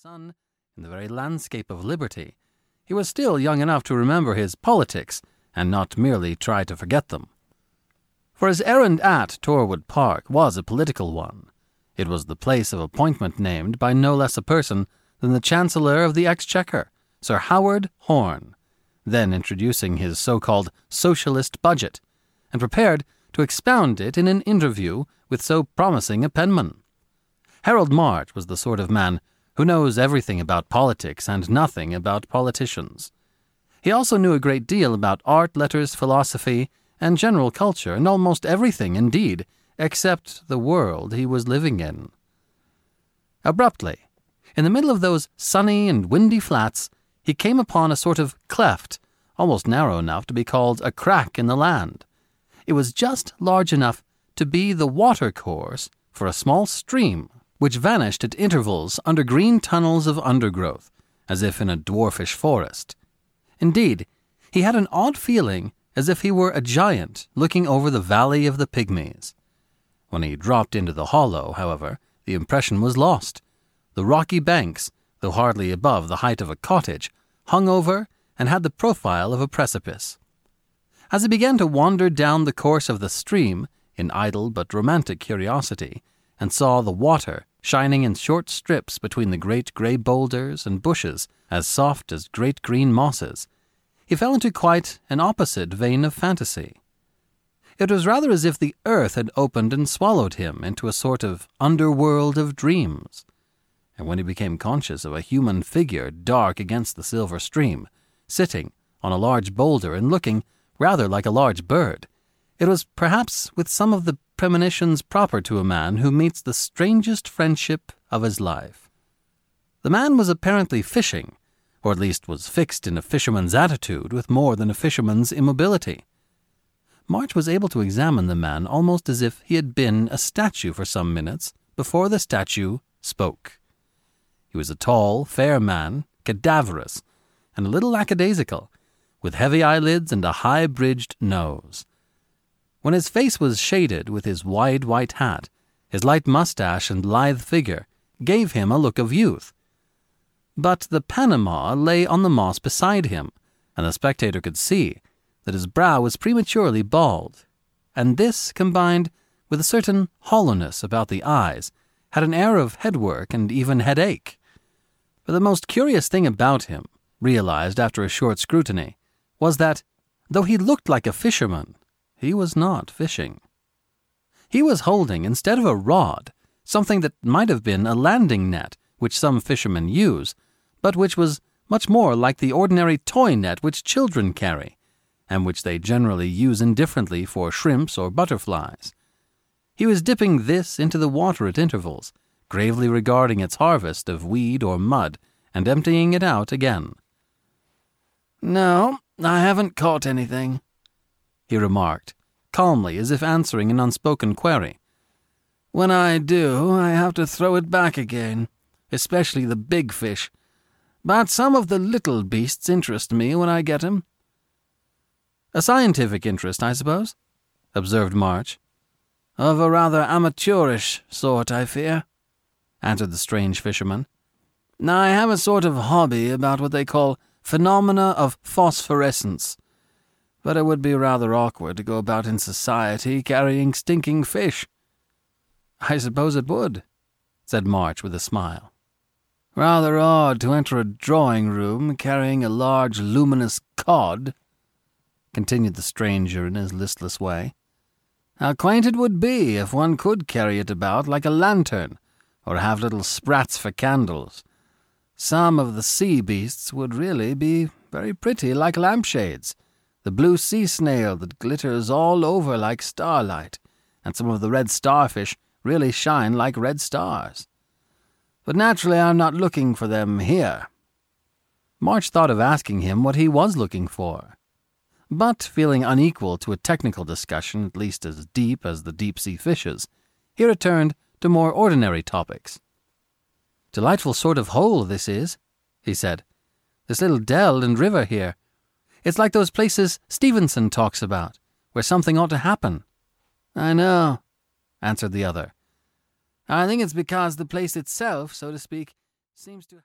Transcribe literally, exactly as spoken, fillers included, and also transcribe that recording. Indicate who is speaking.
Speaker 1: sun, in the very landscape of liberty, he was still young enough to remember his politics and not merely try to forget them. For his errand at Torwood Park was a political one. It was the place of appointment named by no less a person than the Chancellor of the Exchequer, Sir Howard Horne, then introducing his so-called socialist budget, and prepared to expound it in an interview with so promising a penman. Harold March was the sort of man who knows everything about politics and nothing about politicians. He also knew a great deal about art, letters, philosophy, and general culture, and almost everything, indeed, except the world he was living in. Abruptly, in the middle of those sunny and windy flats, he came upon a sort of cleft, almost narrow enough to be called a crack in the land. It was just large enough to be the watercourse for a small stream, which vanished at intervals under green tunnels of undergrowth, as if in a dwarfish forest. Indeed, he had an odd feeling as if he were a giant looking over the Valley of the Pygmies. When he dropped into the hollow, however, the impression was lost. The rocky banks, though hardly above the height of a cottage, hung over and had the profile of a precipice. As he began to wander down the course of the stream, in idle but romantic curiosity, and saw the water shining in short strips between the great grey boulders and bushes as soft as great green mosses, he fell into quite an opposite vein of fantasy. It was rather as if the earth had opened and swallowed him into a sort of underworld of dreams. And when he became conscious of a human figure dark against the silver stream, sitting on a large boulder and looking rather like a large bird, it was perhaps with some of the premonitions proper to a man who meets the strangest friendship of his life. The man was apparently fishing, or at least was fixed in a fisherman's attitude with more than a fisherman's immobility. March was able to examine the man almost as if he had been a statue for some minutes before the statue spoke. He was a tall, fair man, cadaverous, and a little lackadaisical, with heavy eyelids and a high-bridged nose. When his face was shaded with his wide white hat, his light mustache and lithe figure gave him a look of youth. But the Panama lay on the moss beside him, and the spectator could see that his brow was prematurely bald, and this, combined with a certain hollowness about the eyes, had an air of headwork and even headache. But the most curious thing about him, realized after a short scrutiny, was that, though he looked like a fisherman, he was not fishing. He was holding, instead of a rod, something that might have been a landing net which some fishermen use, but which was much more like the ordinary toy net which children carry, and which they generally use indifferently for shrimps or butterflies. He was dipping this into the water at intervals, gravely regarding its harvest of weed or mud, and emptying it out again. "No, I haven't caught anything," he remarked, calmly, as if answering an unspoken query. "When I do, I have to throw it back again, especially the big fish. But some of the little beasts interest me when I get 'em." "A scientific interest, I suppose?" observed March. "Of a rather amateurish sort, I fear," answered the strange fisherman. "I have a sort of hobby about what they call phenomena of phosphorescence, but it would be rather awkward to go about in society carrying stinking fish." "I suppose it would," said March with a smile. "Rather odd to enter a drawing-room carrying a large luminous cod," continued the stranger in his listless way. "How quaint it would be if one could carry it about like a lantern, or have little sprats for candles. Some of the sea beasts would really be very pretty like lampshades, the blue sea snail that glitters all over like starlight, and some of the red starfish really shine like red stars. But naturally I'm not looking for them here." March thought of asking him what he was looking for, but feeling unequal to a technical discussion at least as deep as the deep-sea fishes, he returned to more ordinary topics. "Delightful sort of hole this is," he said. "This little dell and river here. It's like those places Stevenson talks about, where something ought to happen." "I know," answered the other. "I think it's because the place itself, so to speak, seems to..."